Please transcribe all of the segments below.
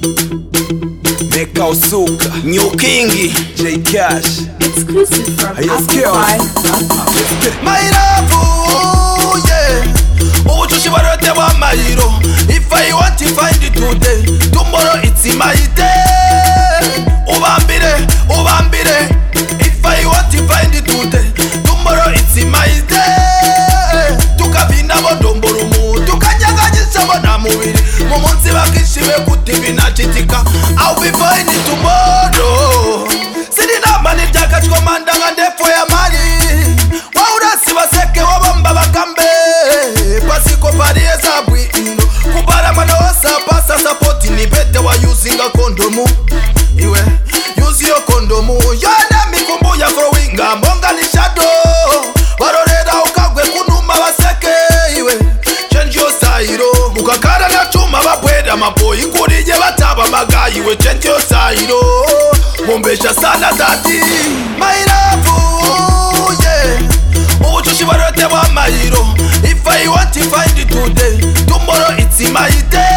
Meka Usuka, New King, J Cash, exclusive from Afro5. my love, yeah. Ubucushi barote wa mayiro. If I want to find it today, tomorrow it's my day. Ubambire, ubambire. If I want to find it today, tomorrow it's my day. Tukavina bodomborumu, tukanyaganyisa bona mubiri. Mumunsi bakishibe kutivina chitika. I'll be fine tomorrow. Sidina mani takachkomanda ngandefo ya mali. Waurasi baseke wabamba bakambe. Pasiko parie zabwi ino. Kubara mana wasa pasa sapoti ni bete wa using a kondomu. Iwe, use your kondomu. Yana mikumbu ya growinga monga ni shadow. Waroreda ukagwe kunuma baseke. Iwe, change your side. Ukakara na chuma babweda maboyi kurije bataba magayi. Iwe, change your side. Bombesha sana dati. My love, yeah. Ubucushi barote wa mayiro. If I want to find it today, tomorrow it's my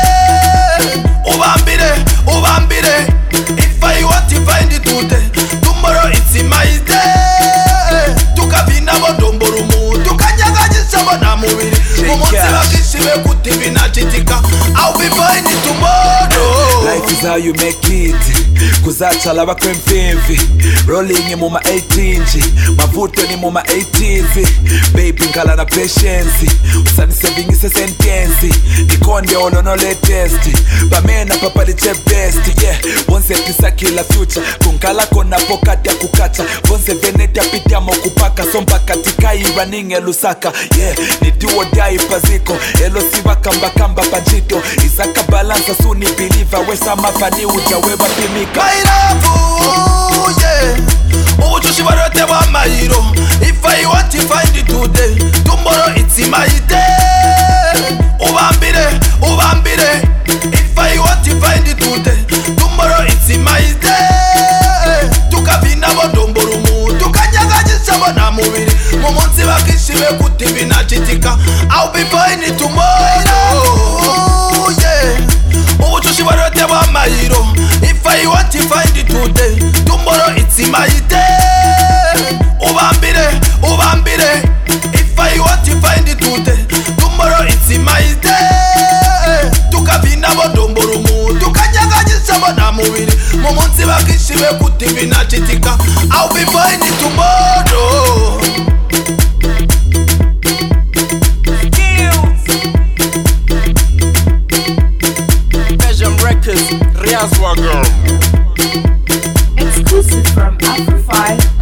day. Ubambire, ubambire. If I want to find it today, tomorrow it's my day. Tukavina bodomborumu, tukanyaganyisa bona mubiri. Mumunsi bakishibe kutivina chitika. I'll be fine tomorrow. Life is how you make it. Kuzachala bakwe mfimfi. Rolling mu ma 18 mavuto ni mu ma 80s. Baby nkala na patience. Usani saving is a sentence. Nikonde olo no latest. Bamena papa the best. Yeah, once pisa kila future. Kunkala kona pocket ya kukacha. Once veneta pitia mokupaka. Sompa katika running elusaka. Yeah, ni duo die paziko. Elo siwa kamba kamba panjito. Isaka balance suni believer. Wesa mafani ujaweba pimika. My love, yeah. Ubucushi barote wa mayiro. If I want to find it today, tomorrow it's my day. Ubambire, ubambire. If I want to find it today, tomorrow it's my day. Tukavina bodomborumu, tukanyaganyisa bona mubiri. Mumunsi bakishibe kutivina chitika. I'll be fine tomorrow, yeah. Ubucushi barote wa mayiro. If I want to find it today, tomorrow it's my day. Ubambire, ubambire. If I want to find it today, tomorrow it's my day. Tukavina bodomborumu, tukanyaganyisa bona mubiri. Mumunsi bakishibe kutivina chitika. I'll be fine tomorrow. Records, Riazwa girl. exclusive from Afro5.